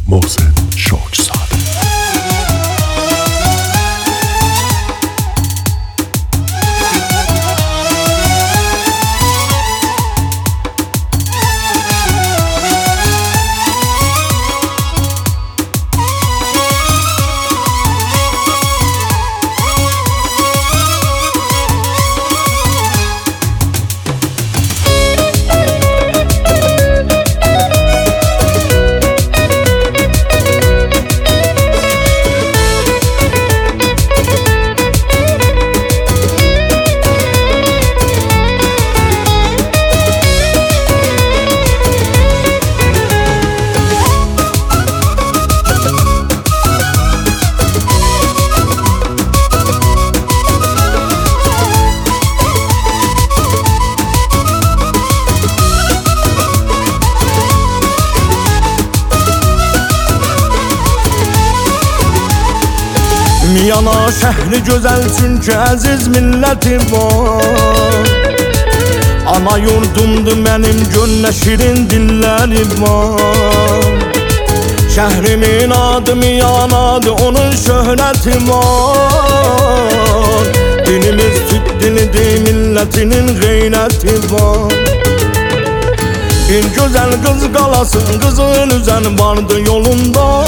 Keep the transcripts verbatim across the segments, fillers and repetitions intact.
Mohsen Şokzade. Miyana şehri güzel çünkü aziz milleti var. Ana yurdumdu benim gönle şirin dilleri var. Şehrimin adı Miyanadır, onun şöhreti var. Dinimiz Türk dilidir, milletinin gayreti var. Bir güzel kız kalası, kızın üzen vardı yolunda.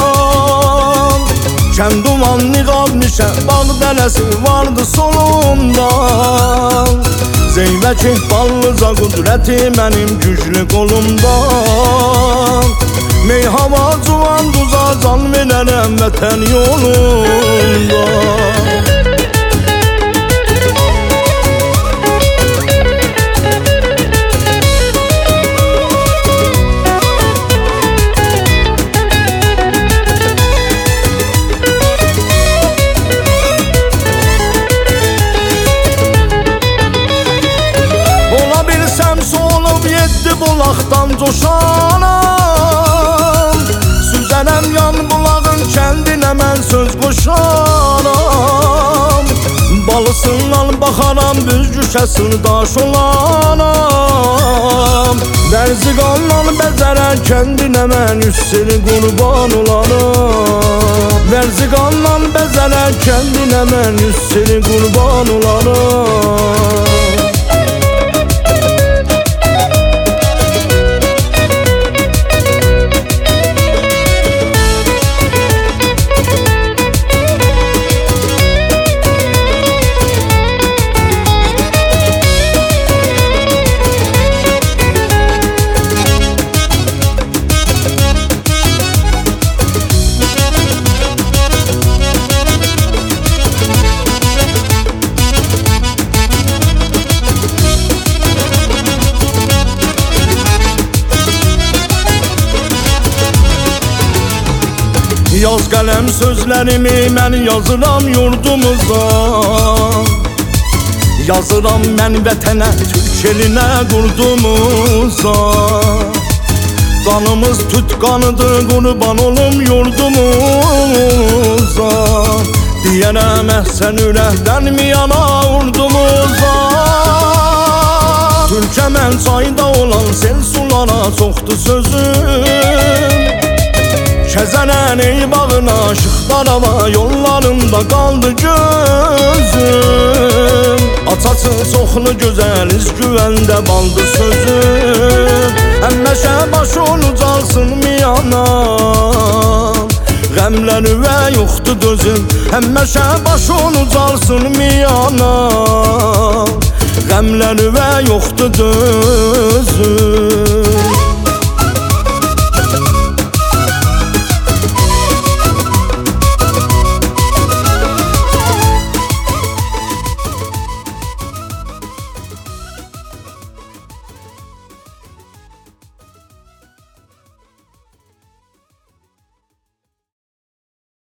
Kəm dumanlı qalmışə, bağ dələsi vardı solunda. Zeybək ihballıca qudrəti mənim güclü qolumda. Meyhava cuvan duza can verərəm vətən yolunda. Bulaqdan coşanam, süzənəm yan bulağın kəndinə mən söz qoşanam. Balısından baxaram, büzgüşə sırdaş olanam. Dərzi qandan bəzərən kəndinə mən üstünü qurban olanam. Dərzi qandan bəzərən kəndinə mən üstünü qurban olanam. Yaz qələm sözlərimi mən yazıram yurdumuza. Yazıram mən vətənə, Türk elinə, qurdumuza. Qanımız tüt qanıdır, qurban olum yurdumuza. Deyərəm əhsən ürəkdən Miyana urdumuza. Türkəmən çayda olan sel sulara çoxdur sözüm. Kəzənən ey bağına, şıxlarama yollarında qaldı gözüm. Açası çoxlu gözəl, güvəndə baldı sözüm. Həmməşə başın ucalsın Miyana, qəmləri və yoxdur dözüm. Həmməşə başın ucalsın Miyana, qəmləri və yoxdur dözüm.